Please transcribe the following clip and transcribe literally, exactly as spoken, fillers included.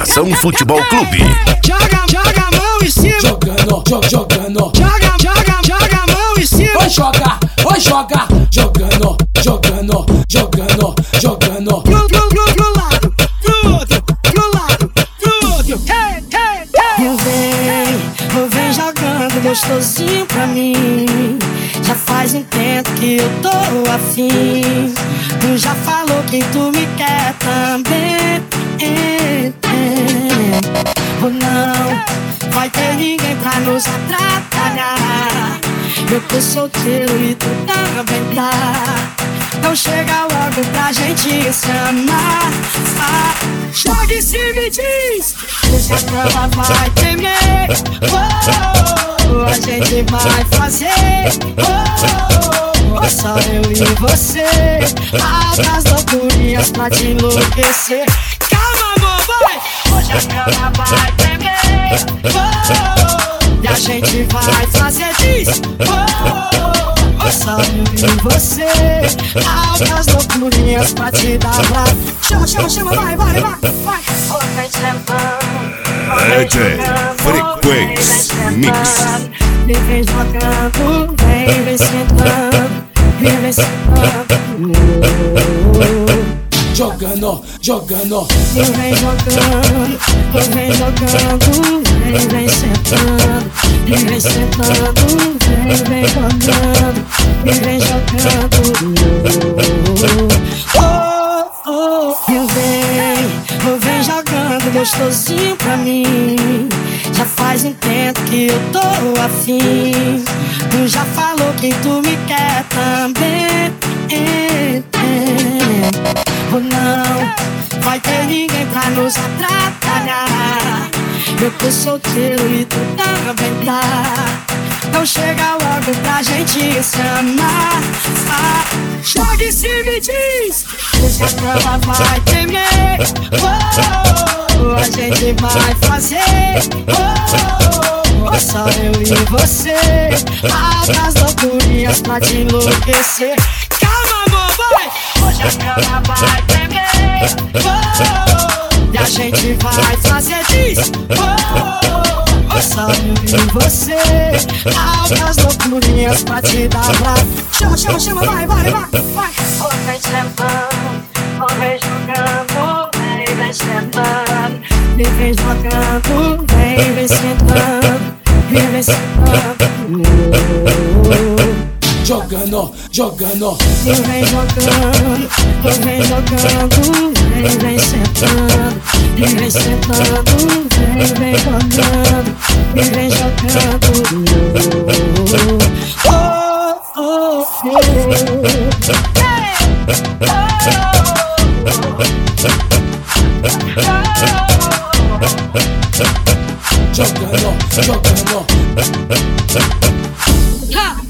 Ação Futebol Clube. Joga, joga a mão em cima. Jogando, jo, jogando. Joga, joga, joga a mão em cima. Vai jogar, vai jogar. Jogando, jogando, jogando, jogando. Pro, pro, pro, pro lado, pro outro, pro lado, pro outro. Hey, hey, hey. Eu venho, eu venho jogando gostosinho pra mim. Já faz um tempo que eu tô afim. Tu já falou que tu me quer também. É, é. Ou não vai ter ninguém pra nos atrapalhar. Eu tô solteiro e tu também tá. Então chega logo pra gente se amar. Ah, joga em cima e diz: essa cama vai tremer. Oh, a gente vai fazer. Oh, só eu e você. Altas loucurinhas pra te enlouquecer. Calma, amor, vai. Hoje a cama vai tremer. Oh, e a gente vai fazer. Diz: oh, só eu e você. Altas loucurinhas pra te dar pra. Chama, chama, chama, vai, vai, vai, vai. D J Frequência Mix. Vem, vem jogando, vem, vem sentando, vem, vem sentando. Jogando, jogando. Vem, vem jogando, vem jogando, vem, vem sentando, vem, vem sentando, vem, vem jogando, vem, vem jogando. Oh, oh, eu venho, eu venho jogando gostosinho pra mim. Já faz um tempo que eu tô afim. Tu já falou que tu me quer também. É, é. Ou não vai ter ninguém pra nos atrapalhar. Eu tô solteiro e tu também tá. Então chega logo pra gente se amar. Ah, joga em cima e diz: essa cama vai tremer. Oh, a gente vai fazer. Oh, só eu e você. Altas loucurinhas pra te enlouquecer. Calma, amor, vai. Hoje a cama vai tremer. Oh, e a gente vai fazer. Diz: oh, só eu e você. Altas loucurinhas pra te dar pra. Chama, chama, chama, vai, vai, vai, vai. Vem sentando, vem jogando, vem, vem sentando. Vem, vem jogando, vem, vem sentando, vem, vem sentando. Jogando, jogando. Vem, vem jogando, vem jogando, vem, vem sentando, vem, vem sentando, vem, vem jogando, vem, vem jogando. Oh, oh, oh. Hey! Jogando, jogando.